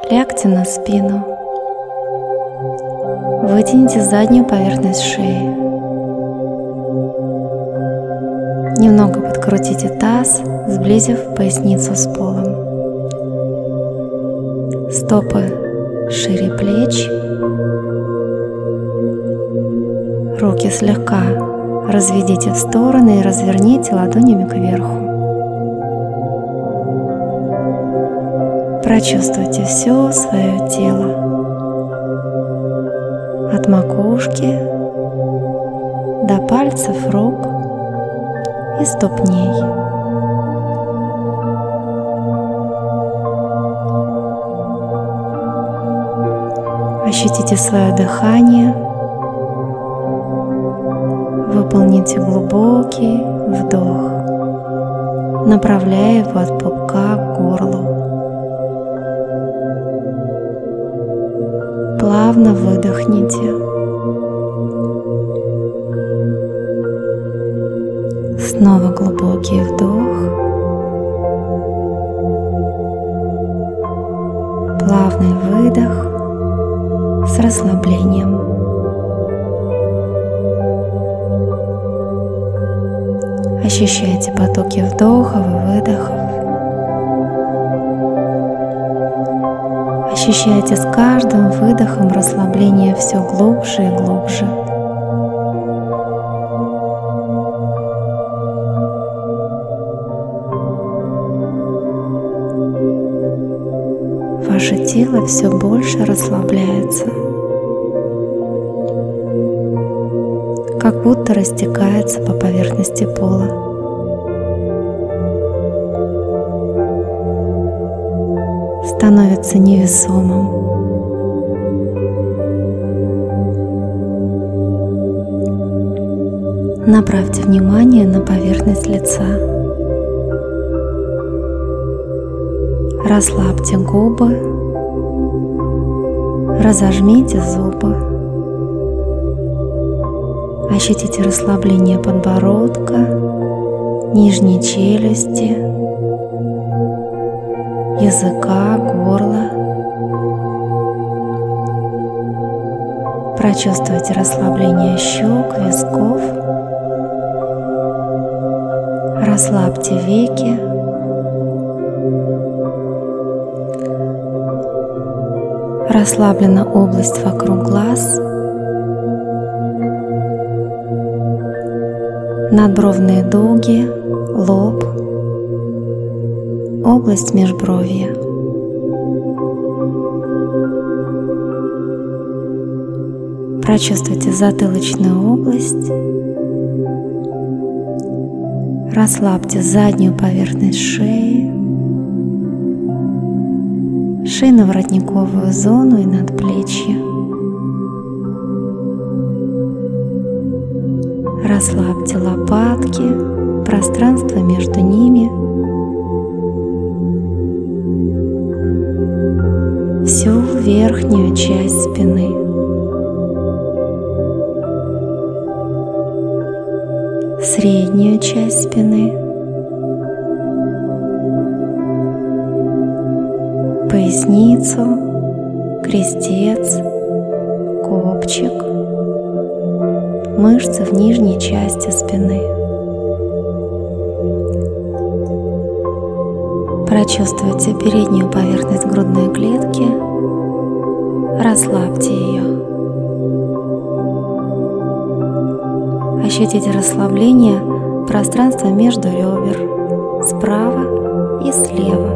Лягте на спину. Вытяните заднюю поверхность шеи. Немного подкрутите таз, сблизив поясницу с полом. Стопы шире плеч. Руки слегка разведите в стороны и разверните ладонями кверху. Прочувствуйте все свое тело. От макушки до пальцев рук и ступней. Ощутите свое дыхание. Выполните глубокий вдох, направляя его от пупка к горлу. Плавно выдохните. Снова глубокий вдох. Плавный выдох с расслаблением. Ощущайте потоки вдохов и выдохов. Ощущайте с каждым выдохом расслабление все глубже и глубже. Ваше тело все больше расслабляется, как будто растекается по поверхности пола. Становится невесомым. Направьте внимание на поверхность лица. Расслабьте губы, разожмите зубы. Ощутите расслабление подбородка, нижней челюсти, языка, горла. Прочувствуйте расслабление щек, висков. Расслабьте веки. Расслаблена область вокруг глаз. Надбровные дуги, лоб, область межбровья. Прочувствуйте затылочную область. Расслабьте заднюю поверхность шеи, шейно-воротниковую зону и надплечье. Расслабьте лопатки, пространство между ними, всю верхнюю часть спины. Среднюю часть спины, поясницу, крестец, копчик, мышцы в нижней части спины. Прочувствуйте переднюю поверхность грудной клетки, расслабьте ее. Ощутите расслабление пространства между ребер, справа и слева.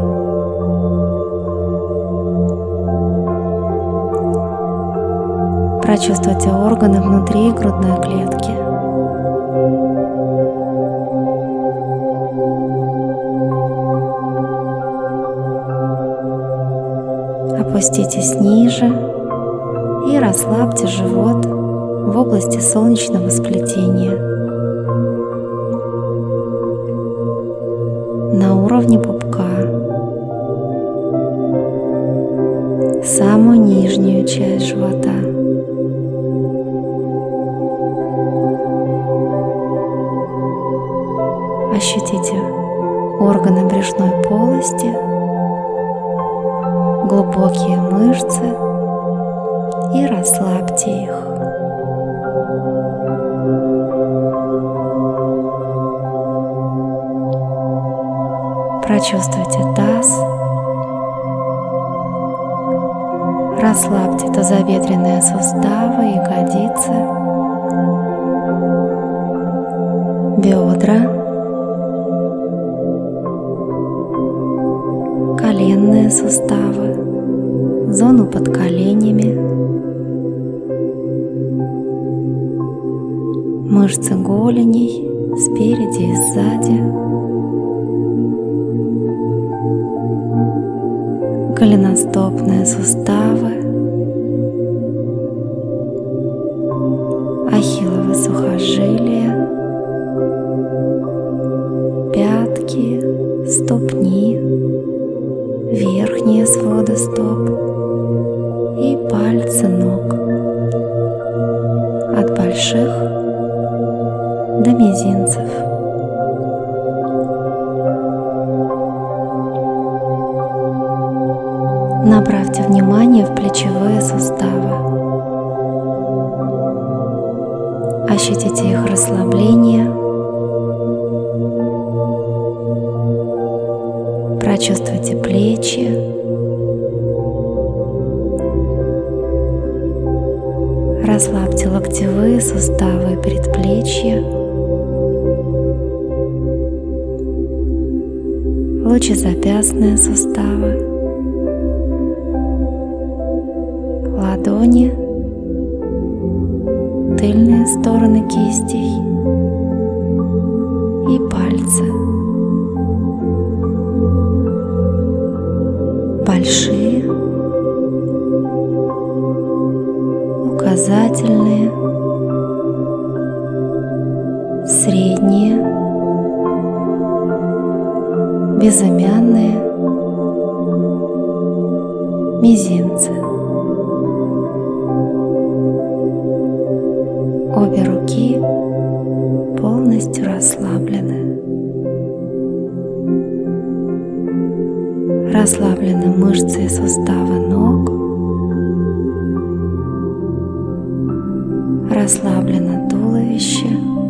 Прочувствуйте органы внутри грудной клетки. Опуститесь ниже и расслабьте живот в области солнечного сплетения. На уровне пупка. Самую нижнюю часть живота. Ощутите органы брюшной полости, глубокие мышцы и расслабьте их. Прочувствуйте таз. Расслабьте тазобедренные суставы, ягодицы, бедра, коленные суставы, зону под коленями, мышцы голеней спереди и сзади, голеностопные суставы, ахиллово сухожилие, пятки, ступни, верхние своды стоп и пальцы ног от больших до мизинцев. Направьте внимание в плечевые суставы. Ощутите их расслабление. Прочувствуйте плечи. Расслабьте локтевые суставы и предплечья. Лучезапястные суставы. Ладони, тыльные стороны кистей и пальцы, большие, указательные, средние, безымянные, мизинцы. Обе руки полностью расслаблены. Расслаблены мышцы и суставы ног. Расслаблено туловище,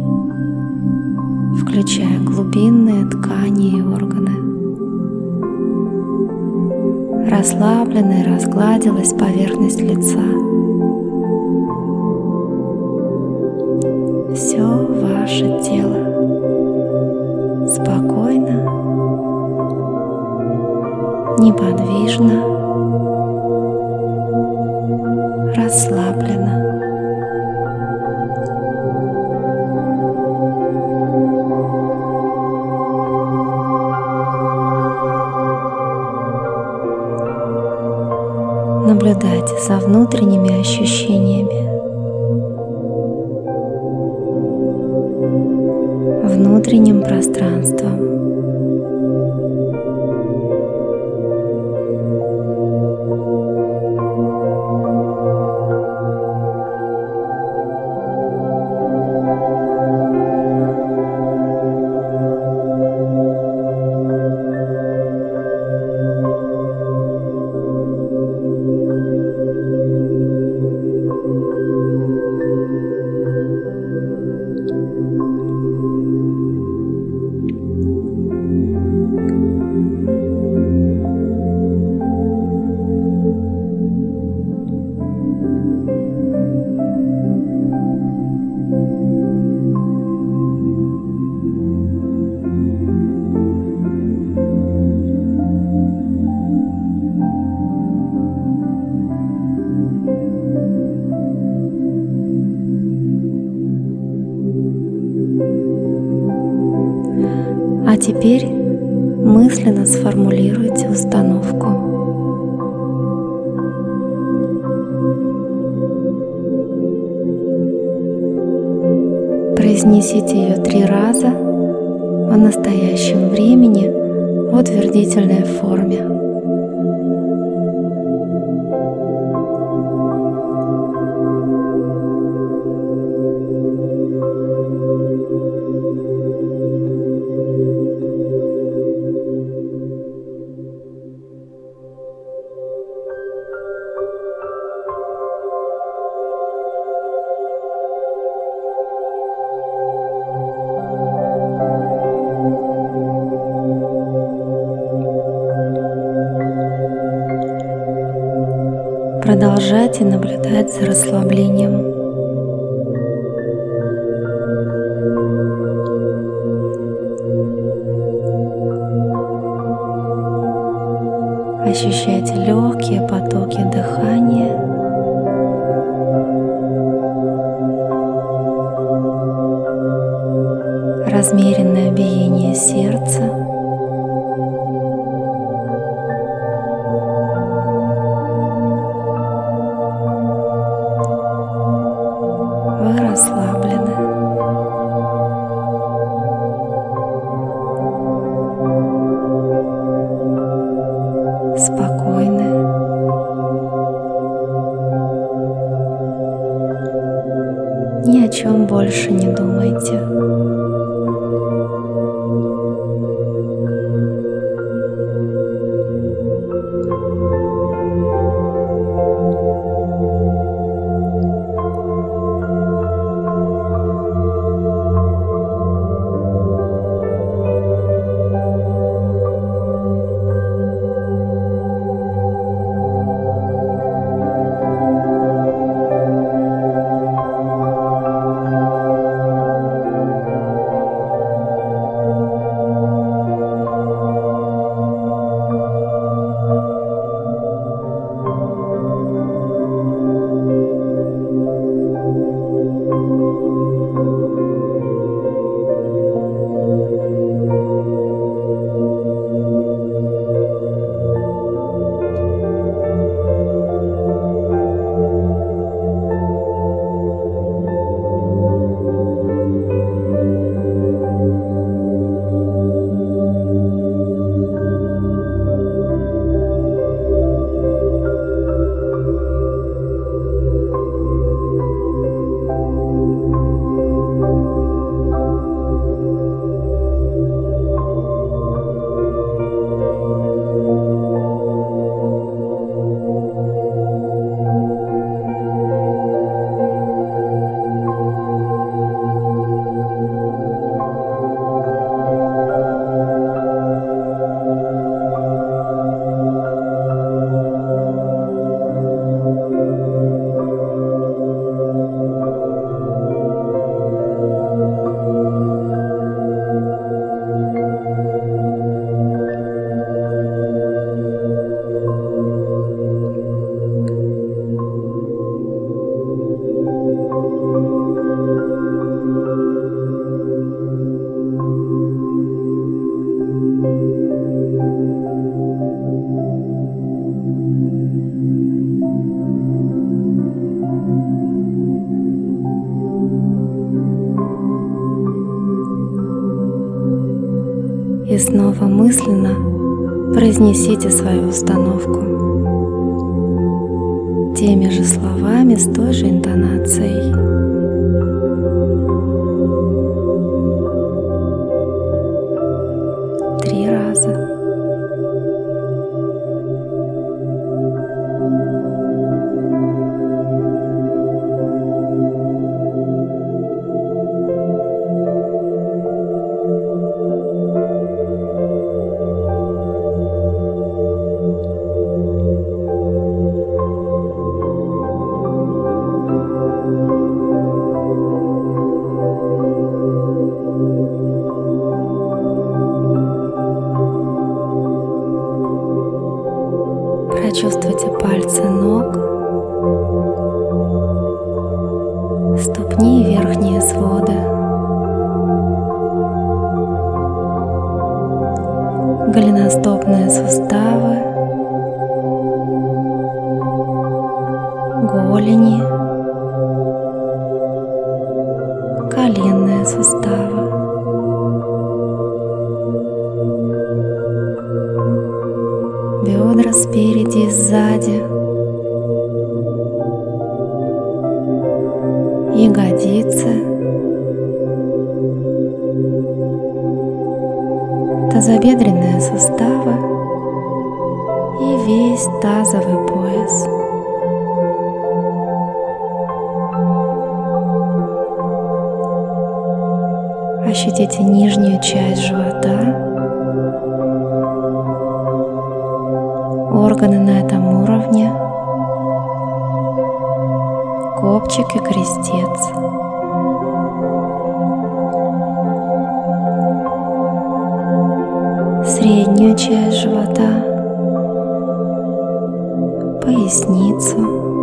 включая глубинные ткани и органы. Расслаблена и разгладилась поверхность лица. Все ваше тело спокойно, неподвижно, расслаблено. Наблюдайте за внутренними ощущениями, внутренним пространством. А теперь мысленно сформулируйте установку. Произнесите ее 3 раза в настоящем времени в утвердительной форме. продолжайте наблюдать за расслаблением. Ощущайте легкие потоки дыхания. Размеренное биение сердца. Вы расслаблены. Спокойны. Ни о чем больше не думайте. И снова мысленно произнесите свою установку теми же словами с той же интонацией. Три раза. Прочувствуйте пальцы ног, ступни и верхние своды, голеностопные суставы, голени, коленные суставы. Бедра спереди и сзади, ягодицы, тазобедренные суставы и весь тазовый пояс. Ощутите нижнюю часть живота. Органы на этом уровне копчик и крестец. Среднюю часть живота, поясницу,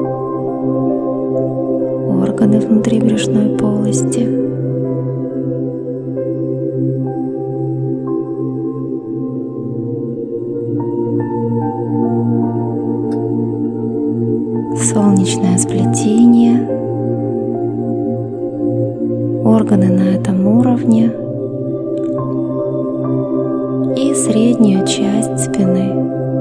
органы внутри брюшной полости. Солнечное сплетение, органы на этом уровне и среднюю часть спины.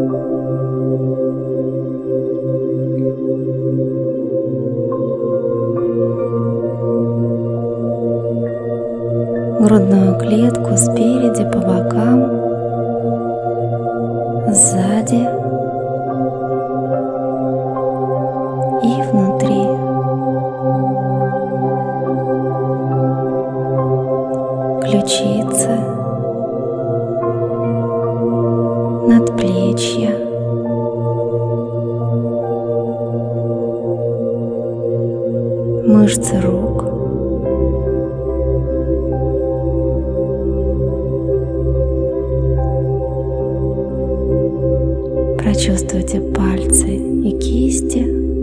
Грудную клетку спереди, по бокам, сзади и внутри. Ключицы, надплечья, мышцы рук, прочувствуйте пальцы и кисти,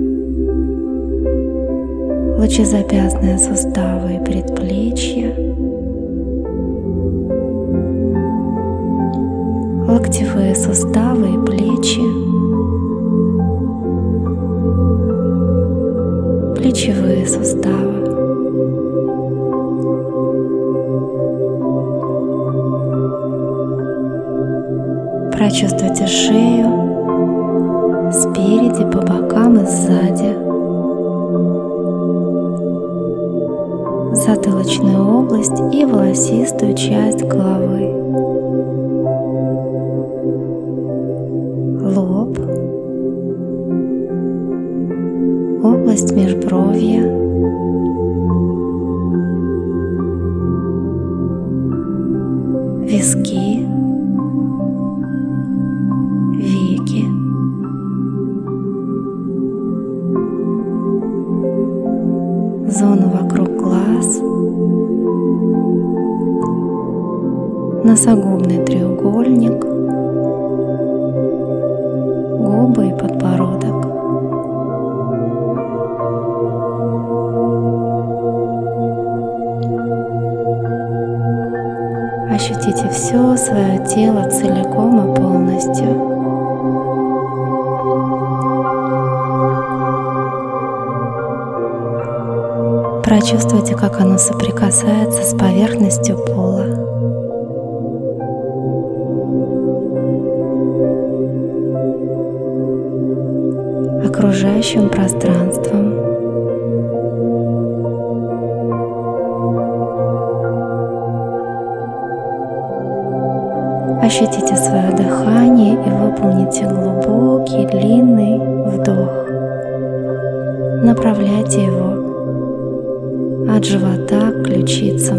лучезапястные суставы и предплечья, локтевые суставы и плечи, плечевые суставы, прочувствуйте шею спереди, по бокам и сзади, затылочную область и волосистую часть головы, лоб, область межбровья, виски, веки, зону вокруг глаз, носогубный треугольник, губы и подбородок. Ощутите все свое тело целиком и полностью. Прочувствуйте, как оно соприкасается с поверхностью пола. Окружающим пространством. Ощутите свое дыхание и выполните глубокий, длинный вдох. Направляйте его от живота к ключицам.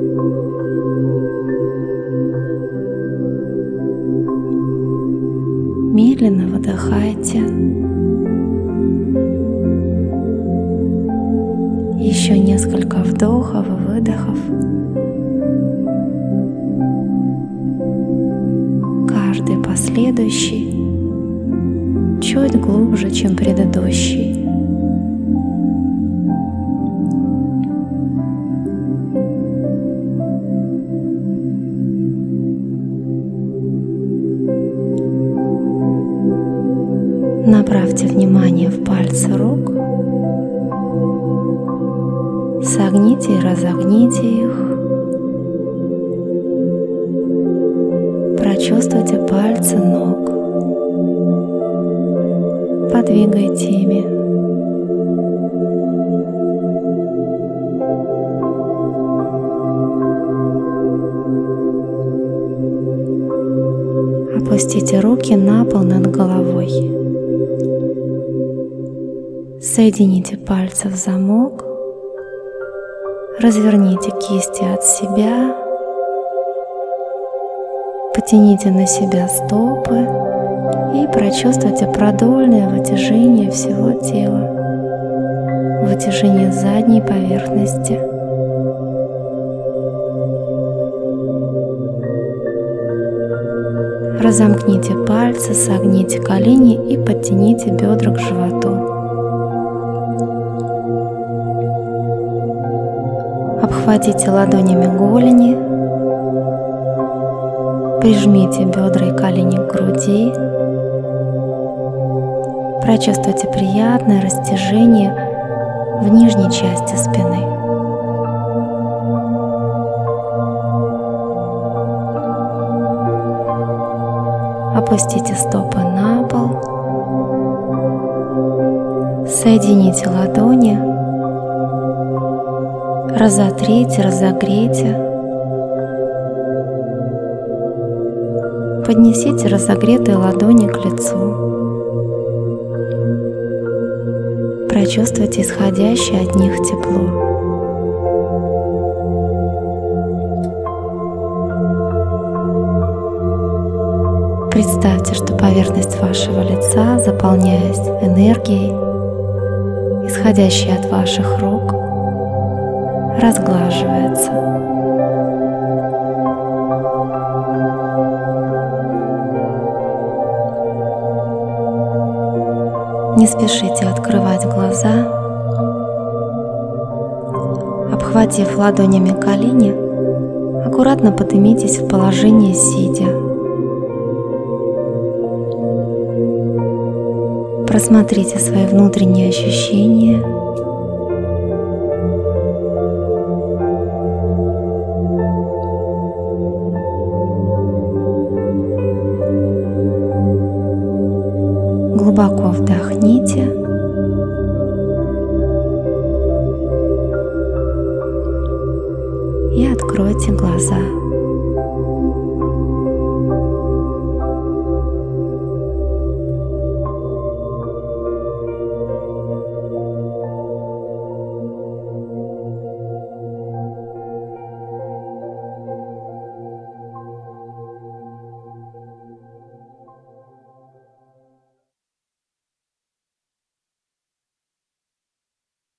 Медленно выдыхайте. Еще несколько вдохов и выдохов. Каждый последующий чуть глубже, чем предыдущий. Направьте внимание в пальцы рук, согните и разогните их, прочувствуйте пальцы ног, подвигайте ими. Опустите руки на пол над головой. Соедините пальцы в замок, разверните кисти от себя, потяните на себя стопы и прочувствуйте продольное вытяжение всего тела. вытяжение задней поверхности. Разомкните пальцы, согните колени и подтяните бедра к животу. Обхватите ладонями голени, прижмите бедра и колени к груди. Прочувствуйте приятное растяжение в нижней части спины. Опустите стопы на пол. Соедините ладони. Разотрите, разогрейте. Поднесите разогретые ладони к лицу. Прочувствуйте исходящее от них тепло. Представьте, что поверхность вашего лица, заполняясь энергией, исходящей от ваших рук, разглаживается. Не спешите открывать глаза. Обхватив ладонями колени, аккуратно поднимитесь в положение сидя. Просмотрите свои внутренние ощущения. Глубоко вдохните и откройте глаза.